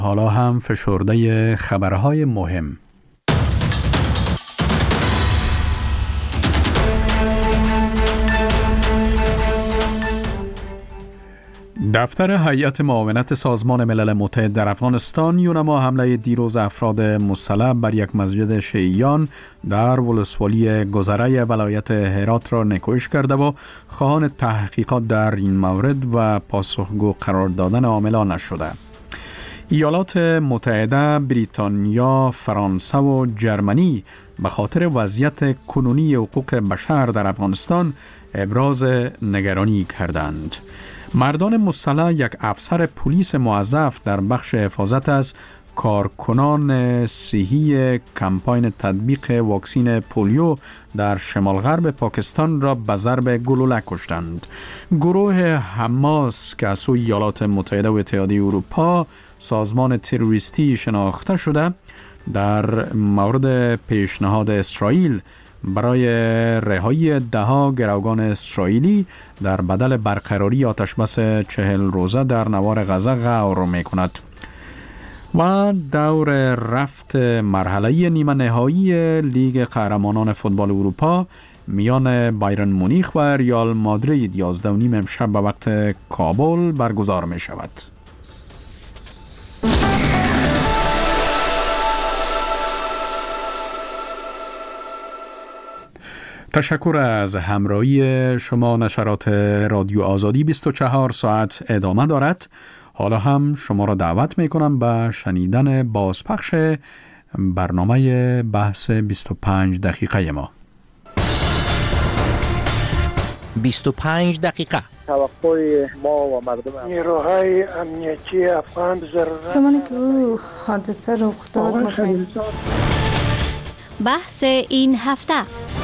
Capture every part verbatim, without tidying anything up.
حالا هم فشرده خبرهای مهم. دفتر هیئت معاونت سازمان ملل متحد در افغانستان یونما حمله دیروز افراد مسلح بر یک مسجد شیعیان در ولسوالی گذره ولایت هرات را نکوهش کرده و خواهان تحقیقات در این مورد و پاسخگو قرار دادن عاملان شده. ایالات متحده، بریتانیا، فرانسه و جرمنی به خاطر وضعیت کنونی حقوق بشر در افغانستان ابراز نگرانی کردند. مردان مسلح یک افسر پلیس موظف در بخش حفاظت از کارکنان صحی کمپاین تطبیق واکسین پولیو در شمال غرب پاکستان را به ضرب گلوله کشتند. گروه حماس که از سوی ایالات متحده و اتحادیه اروپا سازمان تروریستی شناخته شده، در مورد پیشنهاد اسرائیل برای رهایی دهها گروگان اسرائیلی در بدل برقراری آتشبس چهل روزه در نوار غزه غور می‌کند. و دور رفت مرحله نیمه نهایی لیگ قهرمانان فوتبال اروپا میان بایرن مونیخ و ریال مادرید یازده و نیم امشب به وقت کابل برگزار می شود. تشکر از همراهی شما. نشرات رادیو آزادی بیست و چهار ساعت ادامه دارد. حالا هم شما را دعوت می کنم به شنیدن بازپخش برنامه بحث بیست و پنج دقیقه ما. بیست و پنج دقیقه. توقع ما و مردم نیروهای امنیتی افغان ضرورت زمانی که او حادثه رخ داد می‌خواهیم بحث این هفته.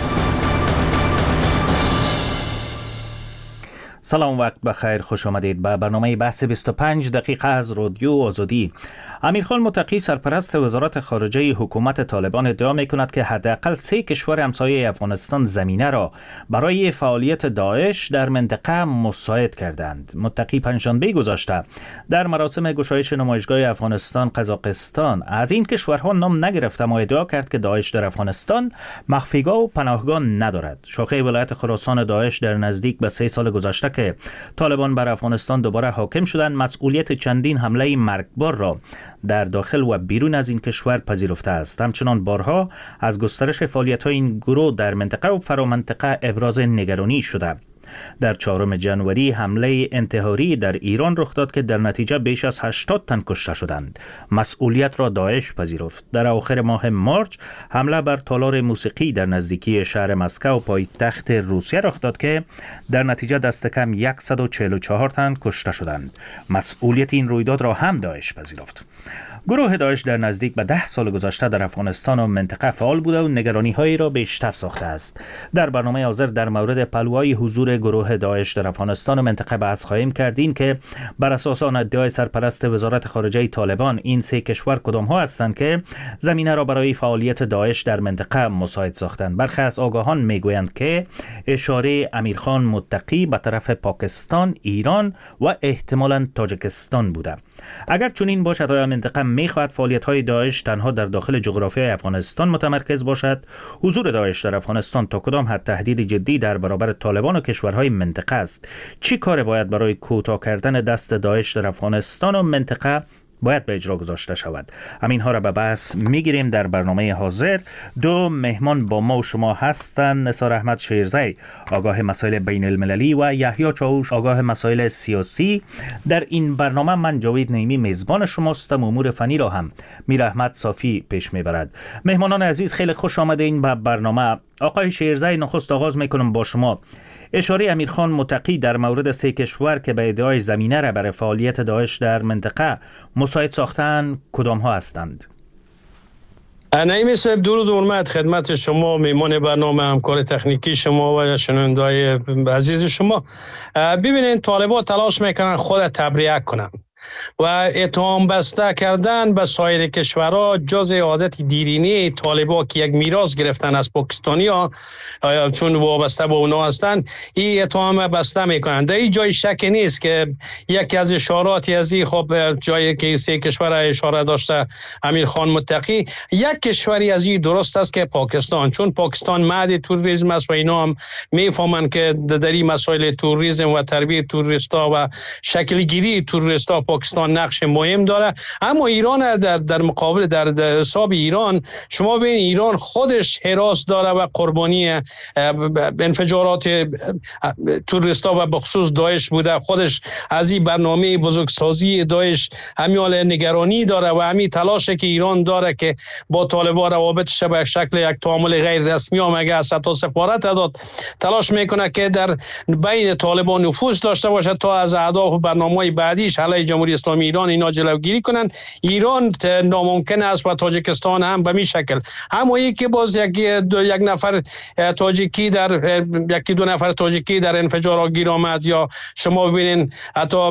سلام، وقت بخیر، خوش آمدید به برنامه بحث بیست و پنج دقیقه از رادیو آزادی. امیرخان متقی سرپرست وزارت خارجه حکومت طالبان ادعا می‌کند که حداقل سه کشور همسایه افغانستان زمینه را برای فعالیت داعش در منطقه مساعد کردند. متقی پنجشنبه گذشته در مراسم گشایش نمایشگاه افغانستان قزاقستان از این کشورها نام نگرفت، اما ادعا کرد که داعش در افغانستان مخفیگاه و پناهگاه ندارد. شاخه ولایت خراسان داعش در نزدیک به سه سال گذشته که طالبان بر افغانستان دوباره حاکم شدند، مسئولیت چندین حمله مرگبار را در داخل و بیرون از این کشور پذیرفته است. همچنان بارها از گسترش فعالیت‌های این گروه در منطقه و فرامنطقه ابراز نگرانی شده. در چهارم ژانویه حمله انتحاری در ایران رخ داد که در نتیجه بیش از هشتاد تن کشته شدند. مسئولیت را داعش پذیرفت. در اواخر ماه مارچ حمله بر تالار موسیقی در نزدیکی شهر مسکو پایتخت روسیه رخ داد که در نتیجه دست کم صد و چهل و چهار تن کشته شدند. مسئولیت این رویداد را هم داعش پذیرفت. گروه داعش در نزدیک به ده سال گذشته در افغانستان و منطقه فعال بوده و نگرانی‌هایی را بیشتر ساخته است. در برنامه حاضر در مورد پلوهای حضور گروه داعش در افغانستان و منطقه بحث خواهیم کردیم که بر اساس آن ادعای سرپرست وزارت خارجه طالبان این سه کشور کدام ها هستند که زمینه را برای فعالیت داعش در منطقه مساعد ساختند. برخی از آگاهان میگویند که اشاره امیرخان متقی به طرف پاکستان، ایران و احتمالاً تاجیکستان بوده. اگر چنین باشد، آیا منطقه میخواهد فعالیت‌های داعش تنها در داخل جغرافیای افغانستان متمرکز باشد؟ حضور داعش در افغانستان تا کدام حد تهدید جدی در برابر طالبان و کشورهای منطقه است؟ چی کار باید برای کوتاه کردن دست داعش در افغانستان و منطقه باید به اجرا گذاشته شود؟ همین ها را به بحث میگیریم در برنامه حاضر. دو مهمان با ما و شما هستند: نثار احمد شیرزی، آگاه مسائل بین المللی، و یحیی چاوش، آگاه مسائل سیاسی. در این برنامه من جاوید نعیمی میزبان شماستم، امور فنی را هم میر احمد صافی پیش میبرد. مهمانان عزیز، خیلی خوش آمدین به برنامه. آقای شیرزی، نخست آغاز میکنم با شما. اشاره امیرخان متقی در مورد سه کشور که به ادعای زمینه را برای فعالیت داعش در منطقه مساعد ساختن کدام ها هستند؟ نعیمی صاحب، درود و حرمت خدمت شما، میمان برنامه، همکار تکنیکی شما و شنونده‌های عزیز شما. ببینید، طالبان تلاش میکنن خود تبرئه کنن. و اتهام بسته کردن به سایر کشورها جز عادت دیرینه طالبا که یک میراث گرفتن از پاکستانی ها چون وابسته به اونا هستن، این اتهام بسته میکنن. در این جای شک نیست که یکی از اشاراتی از این خب جایی که سه کشور اشاره داشته امیر خان متقی، یک کشوری از این درست است که پاکستان، چون پاکستان مهد توریسم است و اینا هم میفهمن که در این مسائل توریسم و تربیت توریستا و شکل گیری توریستا پاکستان نقش مهم داره. اما ایران در در مقابل در حساب ایران شما ببین ایران خودش حراس داره و قربانی انفجارات توریستا و بخصوص داعش بوده، خودش از این برنامه بزرگسازی داعش همیال نگرانی داره و همین تلاشه که ایران داره که با طالبان روابطش به شکل یک تعامل غیر رسمی هم اگه از حتی سفارت داد تلاش میکنه که در بین طالبان نفوذ داشته باشه تا از اهداف و برنامه‌های بعدیش علیه جمهوری اسلامی ایران اینا جلوگیری کنن. ایران ناممکن است و تاجیکستان هم به می شکل. اما یک که باز یک یک نفر تاجیکی در یکی دو نفر تاجیکی در انفجار گیر آمد، یا شما ببینین حتی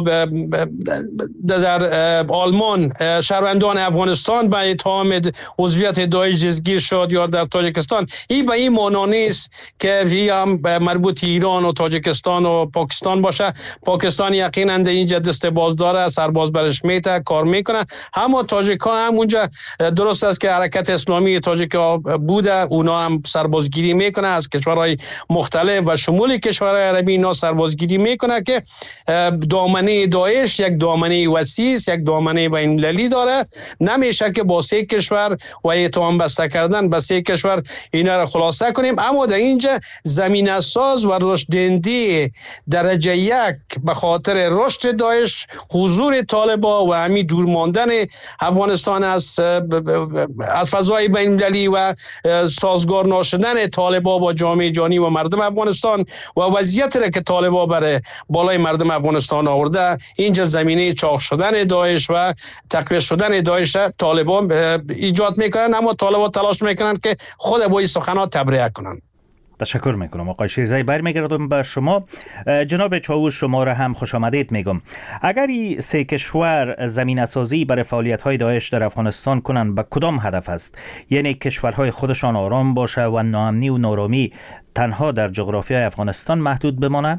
در آلمان شهروندان افغانستان به اتهام عضویت داعش جزگیر شد یا در تاجیکستان، این به این معنا نیست که این هم مربوط ایران و تاجیکستان و پاکستان باشه. پاکستان یقینا در اینجا دست باز داره، سرباز برش میته کار میکنه. اما تاجیکا هم اونجا درست است که حرکت اسلامی تاجیکا بوده، اونا هم سربازگیری میکنه از کشورهای مختلف و شمول کشورهای عربی اینا سربازگیری میکنه که دامنه داعش یک دامنه وسیع است، یک دامنه بین المللی داره. نمیشه که با سه کشور و اتهام بسته کردن به سه کشور اینا را خلاصه کنیم. اما در اینجا زمینه ساز و رشد دهنده درجه یک به خاطر رشد داعش، حضور طالبان و همین دور ماندن افغانستان از از فضای بین المللی و سازگار نشدن طالبان با جامعه جهانی و مردم افغانستان و وضعیتی را که طالبان برای بالای مردم افغانستان آورده، اینجا زمینه چاق شدن داعش و تقویت شدن داعش طالبان ایجاد میکنن. اما طالبان تلاش میکنن که خود با این سخنات تبرئه کنن. تشکر میکنم آقای شیرزایی. برمیگردم به شما. جناب چاوش شما را هم خوش آمدید میگم. اگر این سه کشور زمینه سازی برای فعالیت های داعش در افغانستان کنند به کدام هدف است؟ یعنی کشورهای خودشان آرام باشه و ناامنی و نارامی تنها در جغرافیای افغانستان محدود بمانه؟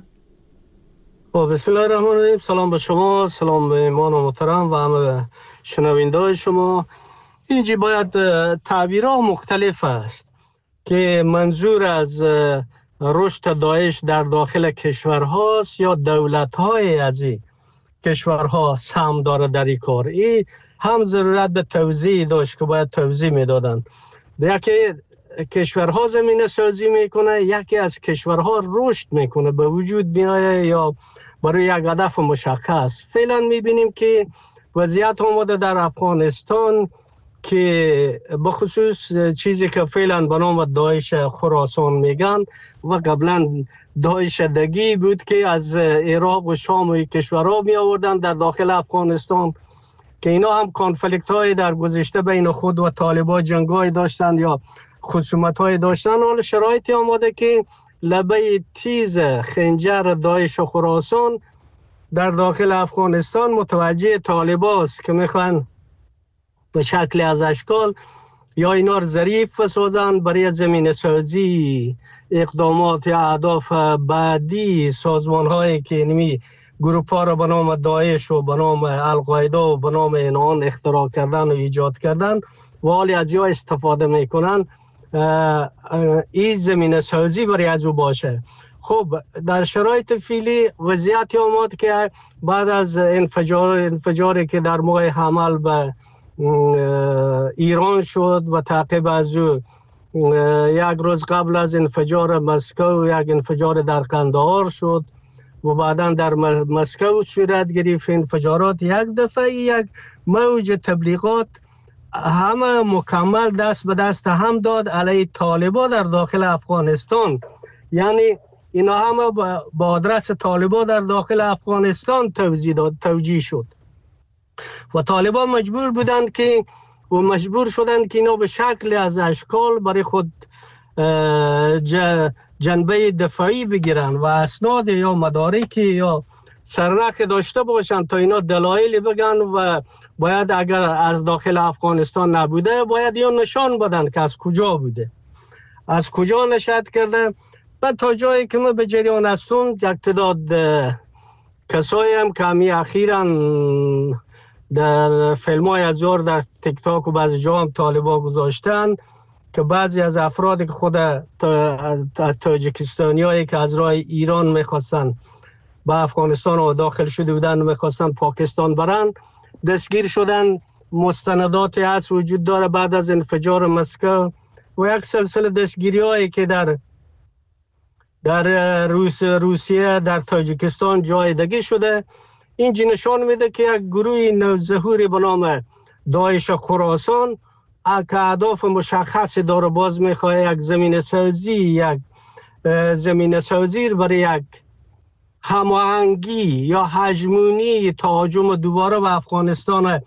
بسم الله الرحمن الرحیم. سلام به شما، سلام به ایمان و محترم و همه شنونده شما. اینجا باید تعبیرها مختلف است که منظور از رشد داعش در داخل کشورهاست یا دولت‌های از این کشورها سهم داره در این کار. این هم ضرورت به توضیح داشت که باید توضیح میدادن. یکی کشورها زمینه سازی میکنه، یکی از کشورها رشد میکنه، به وجود میایه یا برای یک هدف مشخص. فعلا میبینیم که وضعیت آمده در افغانستان که بخصوص چیزی که فعلا به نام داعش خراسان میگن و قبلا داعش دگی بود که از عراق و شام و کشورها می آوردن در داخل افغانستان که اینا هم کانفلیکت های در گذشته بین خود و طالبان جنگای داشتن یا خصومت های داشتن. حال شرایطی آمده که لبه تیز خنجر داعش و خراسان در داخل افغانستان متوجه طالبان است که میخوان به شکل از اشکال یا اینا رو ظریف بسازن برای زمین سازی اقدامات یا اهداف بعدی سازمان هایی که نمی گروپ ها را به نام داعش و به نام القاعده و به نام اینان اختراع کردن و ایجاد کردن و حالی از یا استفاده میکنن این زمین سازی برای از او باشه. خب در شرایط فعلی وضعیتی آمد که بعد از انفجار انفجاری که در موقع حمل به ایران شد و تعقیب از او یک روز قبل از انفجار مسکو یک انفجار در قندهار شد و بعدا در مسکو صورت گرفت انفجارات. یک دفعه یک موج تبلیغات همه مکمل دست به دست هم داد علیه طالبان در داخل افغانستان. یعنی اینا همه با آدرس طالبان در داخل افغانستان توجیه داد توجیه شد و طالبان مجبور بودند که و مجبور شدند که اینا به شکل از اشکال برای خود جنبه دفاعی بگیرن و اسناد یا مدارکی یا سرنخ داشته باشن تا اینا دلایلی بگن و باید اگر از داخل افغانستان نبوده باید یا نشان بدن که از کجا بوده، از کجا نشأت کرده. و تا جایی که ما به جریان هستم یک تعداد کسایی هم که همی اخیراً در فیلم های ازیار در تیک تاک و بعضی جا هم طالبا گذاشتن که بعضی از افرادی که خود از تاجیکستانی هایی که از راه ایران میخواستن به افغانستان و داخل شده بودن و میخواستن پاکستان برن دستگیر شدن. مستنداتی هست وجود داره بعد از انفجار مسکو و یک سلسله دستگیری هایی که در در روس روسیه در تاجیکستان جای دیگه شده. این نشان میده که یک گروه نوظهوری به نام داعش خراسان که اهداف مشخصی داره، باز میخواه یک زمین سازی یک زمین سازی برای یک هماهنگی یا هژمونی تهاجم دوباره به افغانستان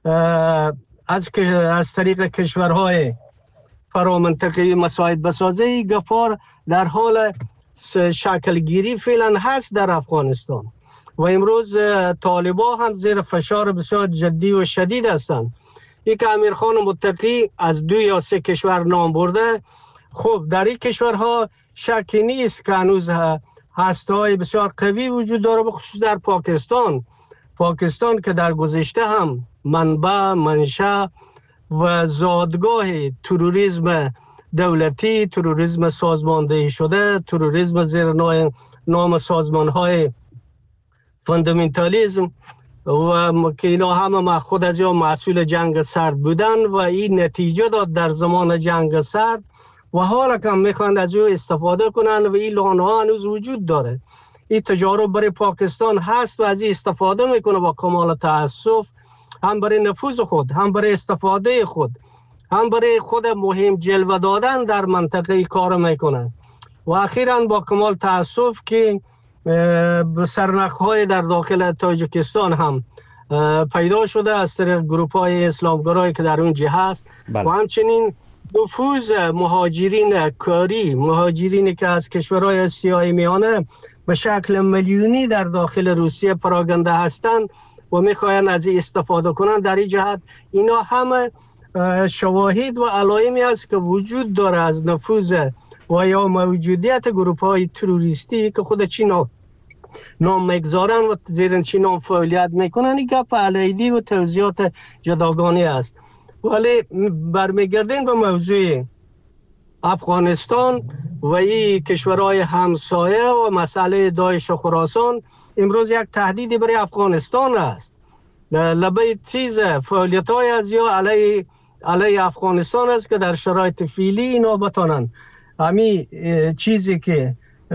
از از طریق کشورهای فرامنطقه مساعد بسازه. گفار در حال شکل گیری فعلا هست در افغانستان و امروز طالبا هم زیر فشار بسیار جدی و شدید هستند. یک امیرخان متقی از دو یا سه کشور نام برده. خب در این کشورها شکی نیست که هنوز هسته‌های بسیار قوی وجود داره، بخصوص در پاکستان. پاکستان که در گذشته هم منبع، منشأ و زادگاه تروریسم دولتی، تروریسم سازماندهی شده، تروریسم زیر نام سازمان‌های فاندامنتالیسم و که اینا همه خود از یا محصول جنگ سرد بودن و این نتیجه داد در زمان جنگ سرد و حالا که میخوان از او استفاده کنن و این لانه‌ها هنوز وجود داره. این تجارب برای پاکستان هست و از این استفاده میکنه با کمال تأسف، هم برای نفوذ خود، هم برای استفاده خود، هم برای خود مهم جلوه دادن در منطقه کار میکنن. و اخیراً با کمال تأسف که سرنخ‌های در داخل تاجیکستان هم پیدا شده از طریق گروه‌های اسلامگرایی که در اونجا هست. بله. و همچنین نفوذ مهاجرین کاری، مهاجرینی که از کشورهای آسیای میانه به شکل میلیونی در داخل روسیه پراگنده هستند و میخواین از این استفاده کنند. در این جهت اینا همه شواهد و علائمی است که وجود داره از نفوذ و یا موجودیت گروه‌های تروریستی که خود چین نام میگذارن و زیر چین نام فعالیت میکنن. این گپ علیدی و توضیحات جداگانه است. ولی برمیگردیم به موضوع افغانستان و این کشورهای همسایه و مسئله داعش و خراسان. امروز یک تهدیدی برای افغانستان است. لبه تیز فعالیت های از یا علیه علیه افغانستان است که در شرایط فعلی اینا بتانن همین چیزی که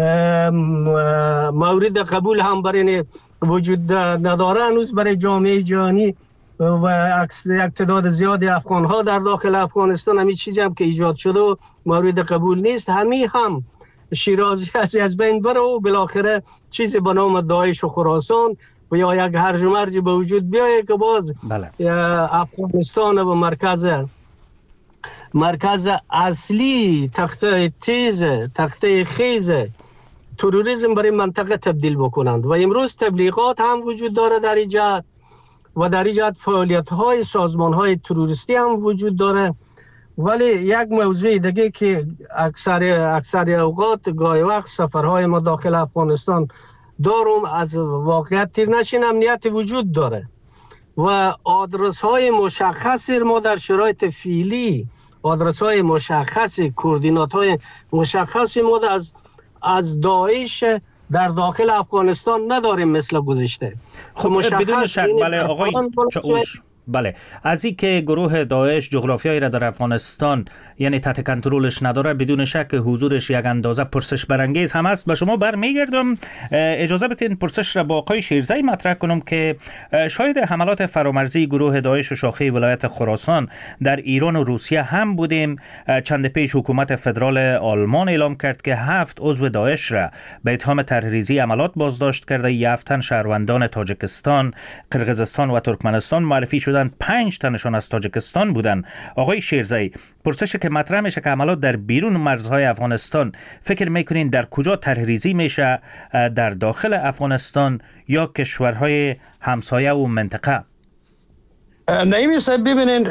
مورد قبول هم برای وجود نداره هنوز برای جامعه جهانی و یک تعداد زیادی افغان ها در داخل افغانستان، همین چیزی هم که ایجاد شده و مورد قبول نیست، همین هم شیرازی از بین بره و بالاخره چیزی به نام داعش و خراسان و یا یک هرج و مرج به وجود بیایه که باز بله. افغانستان و مرکز مرکز اصلی تخته تیز تخته خیز تروریسم برای منطقه تبدیل بکنند. و امروز تبلیغات هم وجود داره در این جهت و در این جهت فعالیت های سازمان های تروریستی هم وجود داره. ولی یک موضوع دیگه که اکثر اکثر اوقات گاهی وقت سفرهای ما داخل افغانستان دارم از واقعیت تیر نشین امنیت وجود داره و آدرس های مشخصی ما در شرایط فعلی، آدرس های مشخصی، کوردینات های مشخصی ما از از داعش در داخل افغانستان نداریم مثل گذشته. خب بدون شک بله آقای چاوش، بله از این که گروه داعش جغرافیایی را در افغانستان یعنی تحت کنترلش نداره، بدون شک حضورش یک اندازه پرسش برانگیز هم است. به شما برمیگردم، اجازه بدین پرسش را با آقای شیرزی مطرح کنم که شاید حملات فرامرزی گروه داعش و شاخه ولایت خراسان در ایران و روسیه هم بودیم. چند پیش حکومت فدرال آلمان اعلام کرد که هفت عضو داعش را به اتهام طرحریزی عملات بازداشت کرده. یافت تن شهروندان تاجیکستان، قرقیزستان و ترکمنستان معرفی شده شدن پنج تنشان از تاجیکستان بودن. آقای شیرزایی، پرسشی که مطرح میشه که عملات در بیرون مرزهای افغانستان فکر میکنین در کجا طرح‌ریزی میشه، در داخل افغانستان یا کشورهای همسایه و منطقه؟ نایمی صاحب، ببینید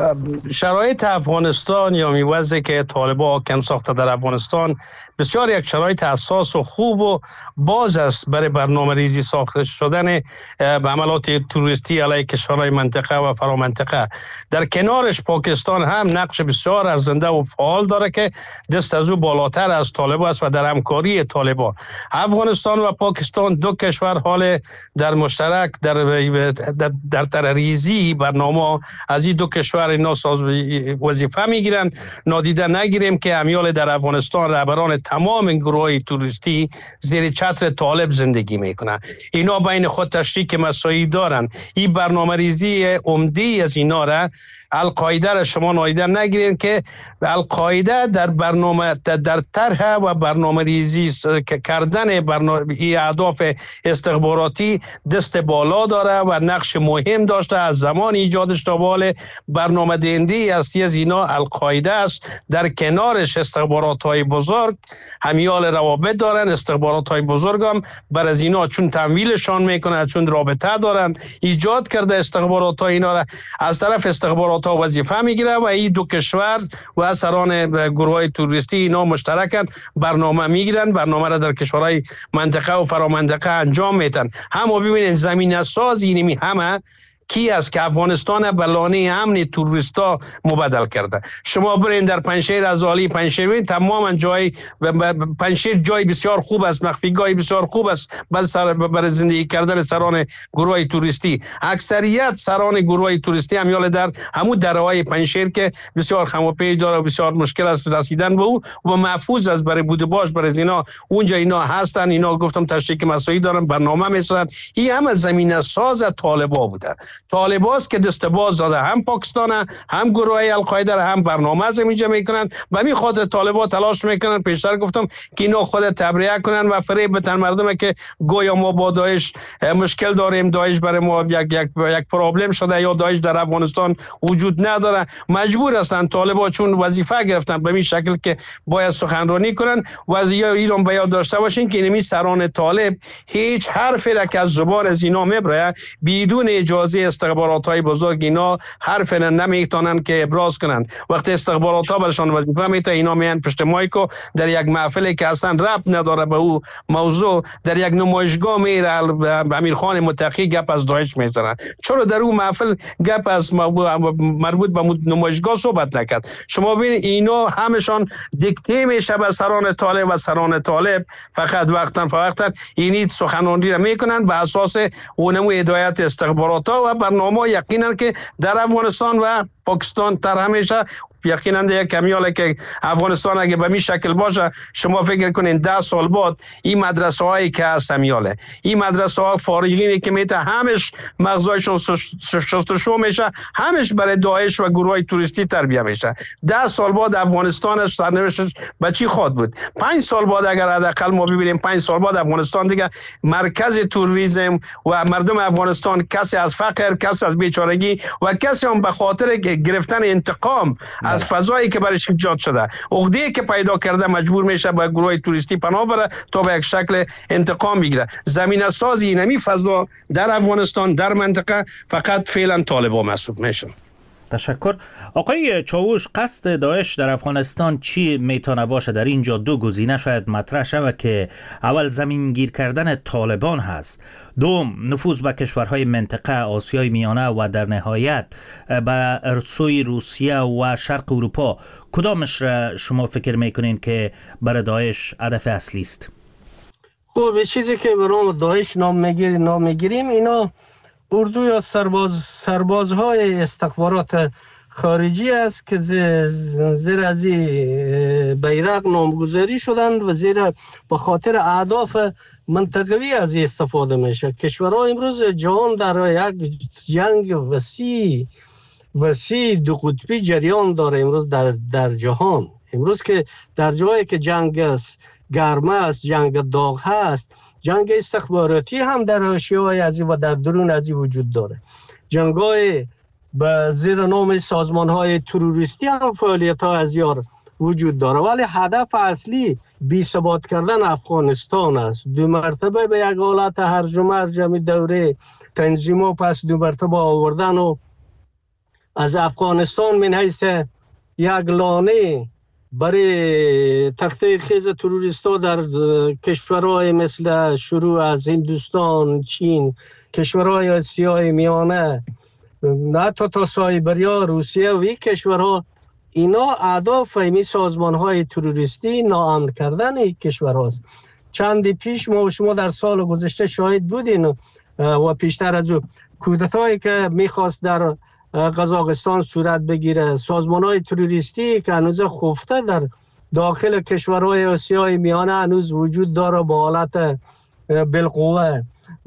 شرایط افغانستان یا میوزه که طالبان حاکم ساخته در افغانستان بسیار یک شرایط اساس و خوب و باز است برای برنامه ریزی ساخته شدن عملات توریستی علیه کشورهای منطقه و فرامنطقه. در کنارش پاکستان هم نقش بسیار ارزنده و فعال داره که دست از او بالاتر از طالبان است و در همکاری طالبان افغانستان و پاکستان دو کشور حال در مشترک در در, در طرح‌ریزی برنامه از این دو کشور اینا ساز وظیفه میگیرن. نادیده نگیریم که امیال در افغانستان رهبران تمام گروه توریستی زیر چتر طالب زندگی میکنن. اینا بین خود تشریک مساعی دارن. این برنامه ریزی عمدی از اینا را القاعده را شما نادیده نگیرین که القاعده در برنامه در طرح و برنامه ریزی کردن برنامه ای اهداف استخباراتی دست بالا داره و نقش مهم داشته. از زمان ایجادش تا بال برنامه دهنده اصلی از اینا القاعده است. در کنارش استخبارات های بزرگ همیال روابط دارن. استخبارات های بزرگ هم بر از اینا چون تمویلشان میکنن، چون رابطه دارن، ایجاد کرده استخبارات ها اینا را از طرف استخبارات ها وظیفه میگیره و این دو کشور و سران گروه توریستی اینا مشترکن برنامه میگیرن، برنامه را در کشورهای منطقه و فرامنطقه انجام میدن. همو ببینید زمینه ساز اینمی همه کی است که افغانستان بلانه امن توریستا مبادل کرده. شما برین در پنجشیر از عالی پنجشیر ببین تماما جای پنجشیر جای بسیار خوب است، مخفیگاه بسیار خوب است بس سر برای زندگی کردن سران گروه توریستی. اکثریت سران گروه توریستی همیال در همون درهای پنجشیر که بسیار خموپیج داره و بسیار مشکل است رسیدن به او و محفوظ است برای بوده باش برای اینا اونجا اینا هستن. اینا گفتم تشریک مساعی دارن، برنامه میسازن. این همه زمینه ساز طالبان بوده. طالباست که دست باز داده هم پاکستان هم گروه القاعده هم برنامه از اینجا میکنن. به همین خاطر طالبان تلاش میکنن پیشتر گفتم که اینا خود تبرئه کنن و فریب بدن مردم که گویا ما با داعش مشکل داریم، داعش برای ما یک یک یک پرابلم شده یا داعش در افغانستان وجود نداره. مجبور هستن طالبان چون وظیفه گرفتن به این شکل که باید سخنرانی کنن و یا ایران به یاد داشته باشین که اینمی سران طالب هیچ حرفی را که از زبان از اینا میبره بدون اجازه استخبارات های بزرگ اینا حرف نمیتونن که ابراز کنن. وقتی استخبارات ها برشان وظیفه میته اینا میان پشت مایکو در یک محفلی که اصلا ربط نداره به او موضوع در یک نمایشگاه میره امیرخان متقی گپ از داعش میزنن. چرا در اون محفل گپ از مربوط به نمایشگاه صحبت نکرد؟ شما ببینید اینا همشان دیکته میشه به سران طالب و سران طالب فقط وقتا فقط اینی سخنرانی را میکنن به اساس اونمو هدایت استخبارات ها و برنامه. یقینا که در افغانستان و پاکستان تر همیشه یقینا یک کمیاله که افغانستان اگه به می شکل باشه شما فکر کنین ده سال بعد این مدرسه هایی که هست همیاله این مدرسه ها فارغینی که میته همش مغزایشون شستشو میشه، همش برای داعش و گروه توریستی تربیه میشه. ده سال بعد افغانستانش سرنوشتش به چی خواهد بود؟ پنج سال بعد اگر حداقل ما ببینیم پنج سال بعد افغانستان دیگه مرکز توریسم و مردم افغانستان کسی از فقر، کسی از بیچارگی و کسی هم به خاطر گرفتن انتقام از فضایی که برش ایجاد شده عقده‌ای که پیدا کرده مجبور میشه به گروه توریستی پناه بره تا به یک شکل انتقام بگیره. زمینه سازی اینمی فضا در افغانستان در منطقه فقط فعلا طالبان محسوب میشن. تشکر. آقای چاوش، قصد داعش در افغانستان چی میتونه باشه؟ در اینجا دو گزینه شاید مطرح شود که اول زمین گیر کردن طالبان هست، دوم نفوذ به کشورهای منطقه آسیای میانه و در نهایت به سوی روسیه و شرق اروپا. کدامش را شما فکر میکنین که برای داعش هدف اصلی است؟ خب چیزی که برام داعش نام میگیریم نام میگیریم اینا اردو یا سرباز سربازهای استخبارات خارجی است که زیر از بیرق نامگذاری شدند و زیر به خاطر اهداف منطقوی از استفاده میشه. کشورها امروز جهان در یک جنگ وسیع وسیع دو قطبی جریان داره امروز در در جهان. امروز که در جایی که جنگ است گرمه است، جنگ داغ هست، جنگ استخباراتی هم در حاشیه‌های از و در درون از وجود داره. جنگ‌های به زیر نام سازمان های تروریستی هم فعالیت ها از یار وجود داره، ولی هدف اصلی بی ثبات کردن افغانستان است. دو مرتبه به یک حالت هرج و مرج دوره تنظیم‌ها پس دو مرتبه آوردن و از افغانستان من حیث یک لانه برای تخته خیز تروریستا در کشورهای مثل شروع از هندوستان، چین، کشورهای آسیای میانه، نه تا تا سایبریا، روسیه و این کشورها، اینا اهداف این سازمان‌های تروریستی ناامن کردن این کشورهاست. چندی پیش ما و شما در سال گذشته شاهد بودین و پیشتر از او کودتایی که میخواست در قزاقستان صورت بگیره، سازمان‌های تروریستی که هنوز خفته در داخل کشورهای آسیای میانه هنوز وجود داره با حالت بالقوه،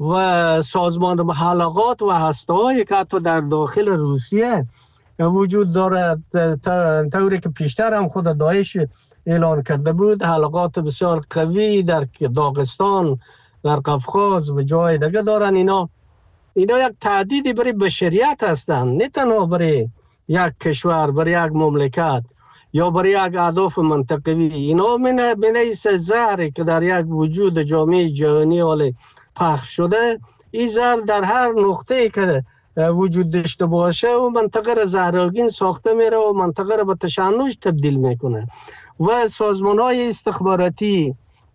و سازمان حلقات و هسته‌هایی که حتی در داخل روسیه وجود داره، طوری که پیشتر هم خود داعش اعلان کرده بود، حلقات بسیار قوی در داغستان، در قفقاز و جای دیگه دارن. اینا اینا یک تهدیدی برای بشریت هستند، نه تنها برای یک کشور، برای یک مملکت یا برای یک اهداف منطقوی. اینا من بنیس زهری که در یک وجود جامعه جهانی حال پخش شده، این زهر در هر نقطه‌ای که وجود داشته باشه و منطقه را زهرآگین ساخته میره و منطقه را به تشنج تبدیل میکنه. و سازمان‌های استخباراتی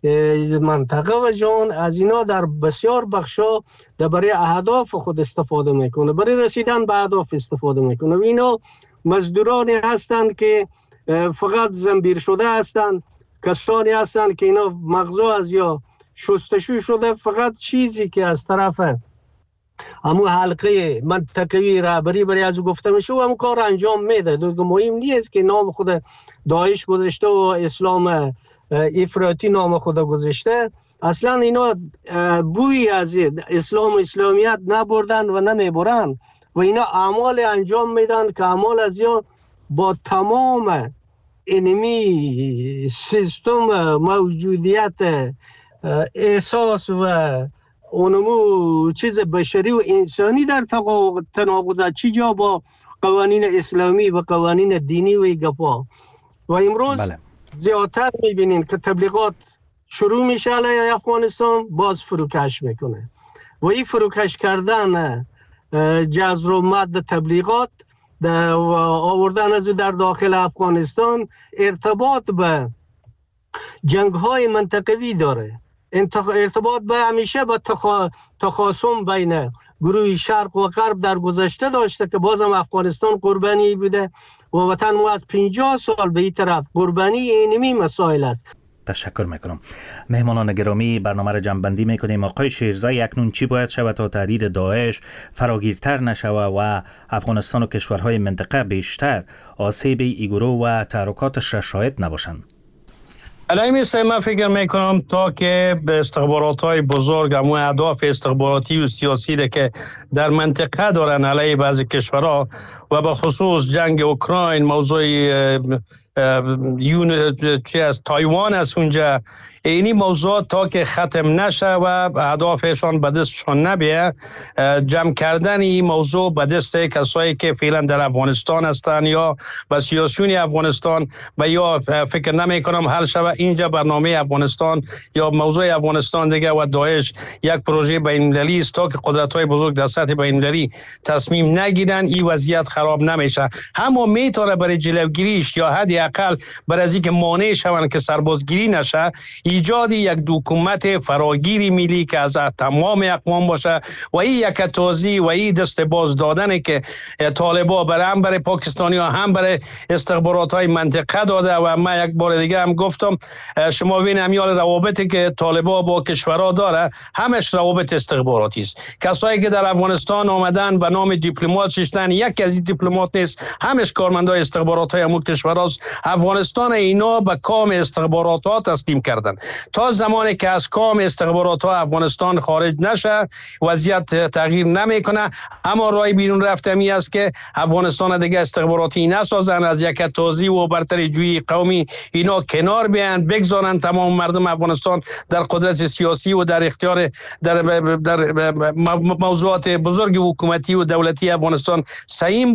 منطقه و جهان از اینا در بسیار بخشا در برای اهداف خود استفاده میکنه، برای رسیدن به اهداف استفاده میکنه. و اینا مزدورانی هستند که فقط زنبیر شده هستند، کسانی هستند که اینا مغزا از یا شستشو شده، فقط چیزی که از طرف همون حلقه منطقوی رهبری برای از او گفته میشه و همون کار انجام میده. دیگه مهم نیست که نام خود داعش گذاشته و اسلام افراطی نام خود گذاشته. اصلا اینا بوی از اسلام و اسلامیت نبردن و نمیبرن و اینا اعمال انجام میدن که اعمال از یا با تمام اینمی سیستم موجودیت احساس و اونمو چیز بشری و انسانی در تناقض چی جا با قوانین اسلامی و قوانین دینی و گپا. و امروز بله. زیادتر میبینین که تبلیغات شروع میشه علیه افغانستان، باز فروکش میکنه و این فروکش کردن جذر و مد تبلیغات و آوردن از در داخل افغانستان ارتباط به جنگ های منطقوی داره، ارتباط به همیشه به تخا... تخاصم بین گروه شرق و غرب در گذشته داشته که بازم افغانستان قربانی بوده و وطن ما از پنجاه سال به این طرف قربانی اینمی مسائل است. تشکر میکنم. مهمانان گرامی، برنامه را جمع‌بندی میکنیم. آقای شیرزای، اکنون چی باید شود تا تهدید داعش فراگیرتر نشود و افغانستان و کشورهای منطقه بیشتر آسیب ای گروه و تحرکاتش را شاهد نباشند؟ علیه سه من فکر میکنم تا که به استخبارات های بزرگ همون اهداف استخباراتی و سیاسی که در منطقه دارن علیه بعضی کشورها و به خصوص جنگ اوکراین، موضوع یون چی از تایوان است اونجا، اینی موضوع تا که ختم نشه و اهدافشان به دستشان نبیه، جمع کردن این موضوع به دست کسایی که فعلا در افغانستان هستن یا به سیاسیون افغانستان و یا فکر نمی کنم حل شود اینجا برنامه افغانستان یا موضوع افغانستان دیگه و داعش یک پروژه بین المللی است. تا که قدرت های بزرگ در سطح بین المللی تصمیم نگیرن این وضعیت خراب نمیشه. اما میتونه برای جلوگیریش یا حدی اقل برای از اینکه مانع شوند که سربازگیری نشه، ایجاد یک حکومت فراگیری ملی که از تمام اقوام باشه و این یک توزیع و این دست باز دادن که طالبان برای هم برای پاکستانی ها هم برای استخبارات های منطقه داده. و من یک بار دیگه هم گفتم شما ببین امیال روابطی که طالبان با کشورها داره همش روابط استخباراتی است. کسایی که در افغانستان آمدن به نام دیپلمات شدن، یکی از این دیپلمات نیست، همش کارمندای استخبارات های امور کشورهاست. افغانستان اینا به کام استخبارات ها تسلیم کردن. تا زمانی که از کام استخبارات ها افغانستان خارج نشه وضعیت تغییر نمیکنه. اما راه بیرون رفته می است که افغانستان دیگه استخباراتی نسازن، از یک توزیع و برتری جویی قومی اینا کنار بیان، بگذارن تمام مردم افغانستان در قدرت سیاسی و در اختیار در در موضوعات بزرگ حکومتی و دولتی افغانستان سعیم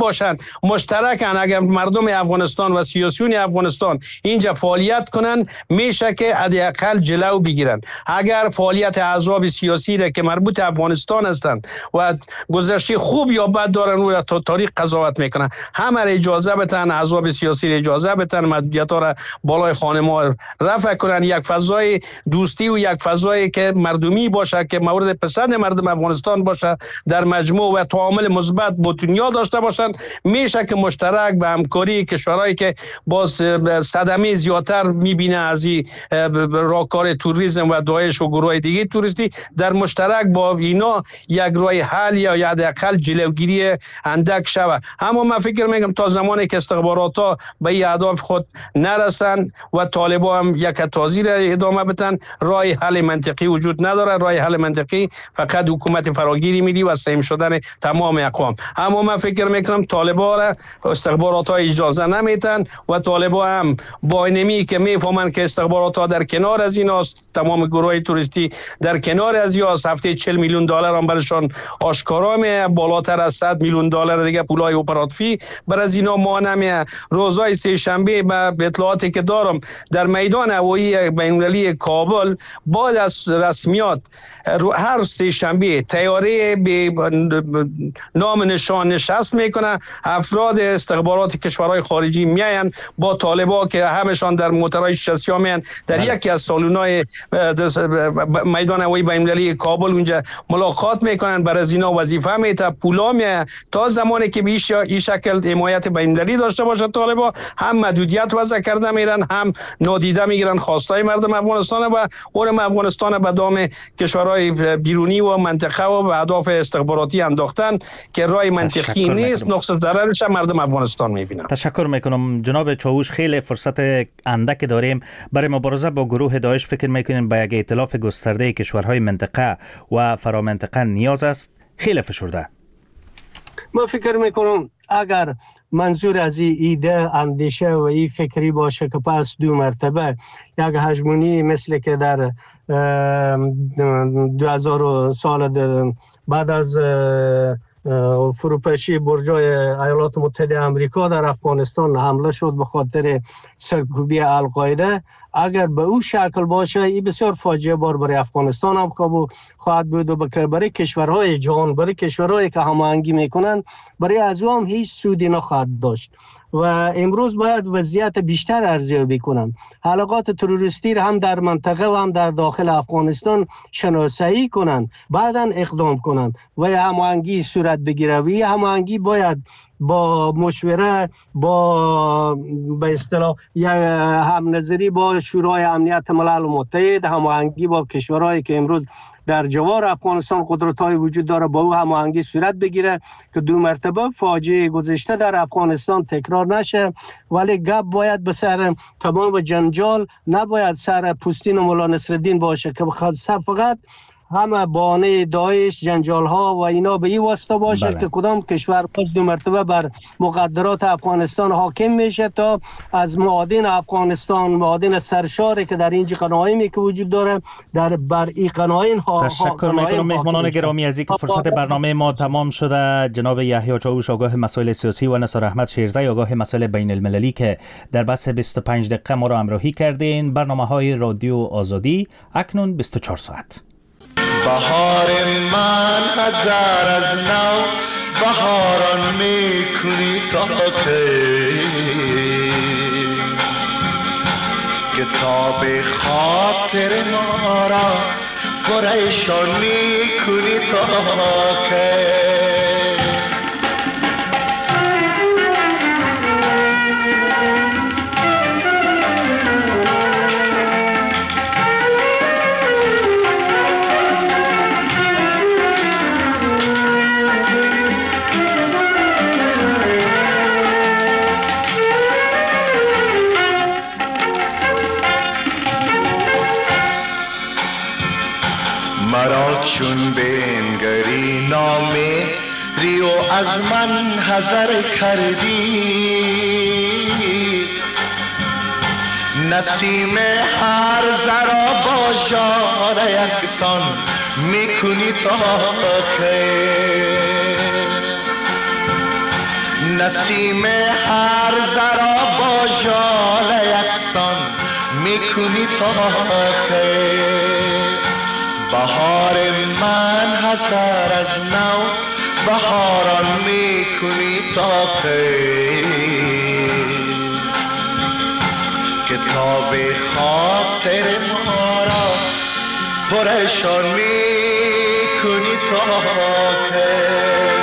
باشن، مشترکن. اگر مردم افغانستان و سیاسیون افغانستان اینجا فعالیت کنن میشه که حداقل جلو بگیرن. اگر فعالیت احزاب سیاسی را که مربوط افغانستان هستند و گذشته خوب یا بد دارن و تا تاریخ قضاوت میکنن، همه را اجازه بدن، احزاب سیاسی را اجازه بدن، محدودیت ها را بالای خانما رفع کنن، یک فضای دوستی و یک فضایی که مردمی باشه که مورد پسند مردم افغانستان باشه، در مجموع و تعامل مثبت با دنیا داشته باشن، میشه که مشترک به همکاری کشورهایی که باز صدمه زیادتر میبینه از این راهکار توریسم و داعش و گروه دیگه توریستی، در مشترک با اینا یک راه حل یا حداقل جلوگیری اندک شود. اما من فکر میگم تا زمانی که استخبارات ها به این اهداف خود نرسن و طالبان هم یک تازی را ادامه بدن، راه حل منطقی وجود نداره. راه حل منطقی فقط حکومت فراگیری ملی و سهم شدن تمام اقوام. اما من فکر میکنم طالبان را استخبارات ها اجازه نمیتن و طالبان هم با اینمی که میفهمن که استخبارات ها در کنار از ایناست، تمام گروه توریستی در کنار از یا هفته چهل میلیون دلار هم برشان آشکارا می، بالاتر از صد میلیون دلار دیگه پولای اپراتیفی بر از اینا مانع. روزهای سه شنبه به اطلاعاتی که دارم در میدان هوایی بین‌المللی کابل بعد از رسمیات هر سه شنبه طیاره به نام نشان نشست میکنه، افراد استخبارات کشورهای خارجی میاین با طالبا که همشان در موترهای شخصی میان در بله. یکی از سالون‌های میدان هوایی بین‌المللی کابل اونجا ملاقات میکنن، بر از اینا وظیفه میته، پولا میه تا زمانی که بیش این شکل حمایت بین‌المللی داشته باشه طالبا هم محدودیت وضع کرده میرن، هم نادیده میگیرن خواستای مردم افغانستان و اون افغانستان به دام کشورهای بیرونی و منطقه و به اهداف استخباراتی انداختن که رای منطقی نیست. نقص ضررش مردم افغانستان میبینن. تشکر میکنم جناب چاوش. خیلی فرصت اندک داریم برای مبارزه با گروه داعش. فکر میکنیم به یک ائتلاف گسترده کشورهای منطقه و فرامنطقه نیاز است؟ خیلی فشرده. ما فکر میکنم اگر منظور از این ایده، اندیشه و این فکری باشه که پس دو مرتبه یک هژمونی مثل که در دو هزار سال بعد از فروپاشی برجای ایالات متحده آمریکا در افغانستان حمله شد به خاطر سرکوبی القاعده، اگر به او شکل باشه این بسیار فاجعه بار برای افغانستان هم خواهد بود و برای کشورهای جهان، برای کشورهایی که هماهنگی میکنن، برای از او هم هیچ سودی نخواهد داشت و امروز باید وضعیت بیشتر ارزیابی کنن. حلقات تروریستی را هم در منطقه و هم در داخل افغانستان شناسایی کنن، بعداً اقدام کنن و هماهنگی صورت بگیره و هماهنگی باید با مشوره، با به اصطلاح هم نظری با شورای امنیت ملل متحد، هماهنگی با کشورهایی که امروز در جوار افغانستان قدرت‌های وجود داره با او هماهنگی صورت بگیره که دو مرتبه فاجعه گذشته در افغانستان تکرار نشه. ولی گپ باید به سر تمام جنجال نباید سر پوستین و مولا نصرالدین باشه که بخواد فقط همه بانه داعش، جنجال ها و اینا به این واسطه باشه بله. که کدام کشور پس دو مرتبه بر مقدرات افغانستان حاکم میشه تا از معادن افغانستان، معادن سرشاری که در اینجا قناعیمی که وجود داره در بر این قناعین ها. تشکر میکنم مهمانان گرامی از اینکه فرصت برنامه ما تمام شده. جناب یحیی چاوش آگاه مسائل سیاسی و نثار احمد شیرزی آگاه مسائل بین المللی که در بحث بیست و پنج دقیقه ما را همراهی کردین. برنامه‌های رادیو آزادی اکنون بیست و چهار ساعت. بهار من هزار از نو بهاران میکنی تا کتاب خاطر ما را پریشان میکنی تا که چون بنگری نامه ریو از من حذر کردی، نسیم هر ذرا با ژاله یکسان میکنی تا که نسیم هر ذرا با ژاله یکسان میکنی تا که بهار من هزار از نو بهاران میکنی تا که کتاب خاطر ما را پرشان میکنی تا که